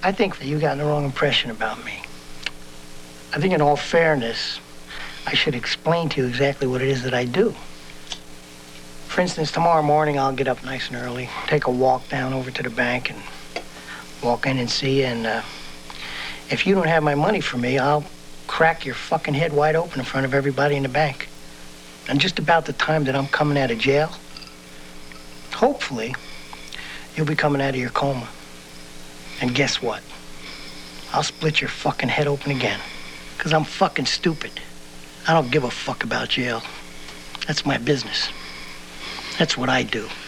I think that you got the wrong impression about me. I think in all fairness, I should explain to you exactly what it is that I do. For instance, tomorrow morning I'll get up nice and early, take a walk down over to the bank and walk in and see you, and if you don't have my money for me, I'll crack your fucking head wide open in front of everybody in the bank. And just about the time that I'm coming out of jail, hopefully, you'll be coming out of your coma. And guess what? I'll split your fucking head open again. 'Cause I'm fucking stupid. I don't give a fuck about jail. That's my business. That's what I do.